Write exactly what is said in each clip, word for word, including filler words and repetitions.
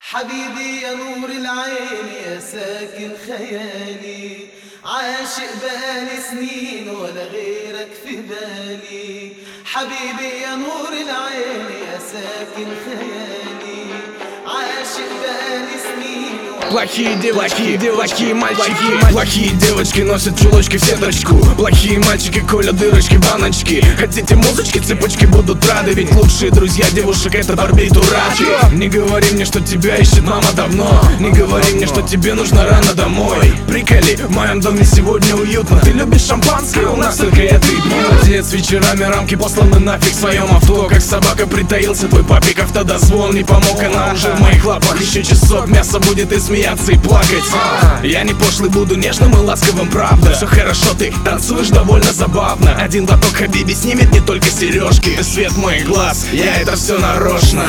حبيبي يا نور العين يا ساكن خيالي، عاشق بقالي سنين ولا غيرك في بالي. حبيبي يا نور العين يا ساكن خيالي، عاشق بقالي سنين. Плохие девочки, плохие мальчики, плохие девочки носят чулочки в сеточку. Плохие мальчики колят дырочки, баночки. Хотите музычки, цепочки будут рады, ведь лучшие друзья девушек это барбитурачи. Не говори мне, что тебя ищет мама давно, не говори мне, что тебе нужно рано домой. Приколи, в моем доме сегодня уютно. Ты любишь шампанское, у нас только это и пьют. Молодец, вечерами рамки посланы нафиг в своем авто. Как собака притаился твой папик, автодозвон не помог, она уже в моих лапах. Еще часок мясо будет и смеяться, и плакать. Я не пошлый, буду нежным и ласковым, правда. Все хорошо, ты танцуешь довольно забавно. Один глоток хабиби снимет не только сережки. Ты свет моих глаз, я это все нарочно.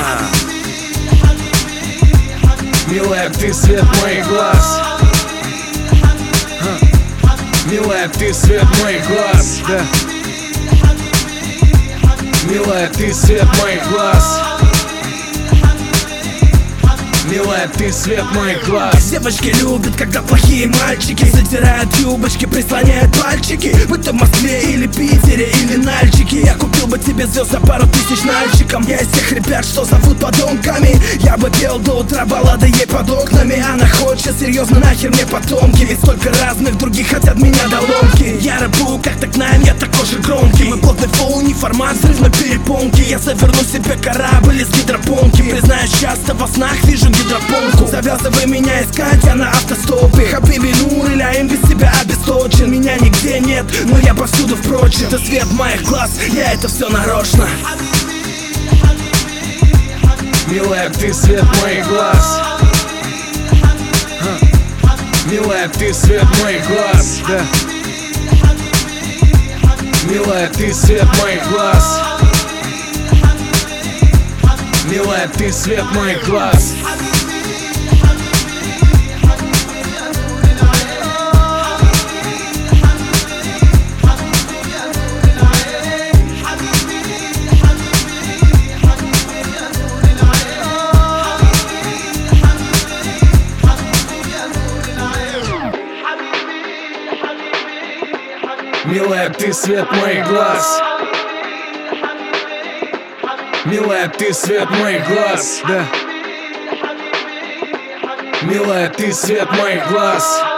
Милая, ты свет моих глаз. Милая, ты свет моих глаз. Да. Милая, ты свет моих глаз. Милая, ты свет моих глаз. Девочки любят, когда плохие мальчики задирают юбочки, прислоняют пальчики. Будь то в Москве или Питере или Нальчике, я купил бы тебе звезд за пару тысяч нальчиком. Я из тех ребят, что зовут подонками. Я бы пел до утра баллады ей под окнами. Она хочет, серьезно, нахер мне потомки, ведь столько разных других хотят меня до ломки. Я рэпую как так найм, я такой же громкий. Мой плотный флоу не формат взрывной перепонки. Я заверну себе корабль из гидропонки. Признаюсь, часто во снах вижу гидропонку. Завязывай меня искать, я на автостопе. Хабиби Нур Ильяин без тебя обесточен. Меня нигде нет, но я повсюду, впрочем. Ты свет моих глаз, я это все нарочно. Милая, ты свет моих глаз. Милая, ты свет моих глаз. Да. Милая, ты свет моих глаз. Милая, ты свет моих глаз. Милая, ты свет моих глаз. Милая, ты свет моих глаз. Да. Милая, ты свет моих глаз.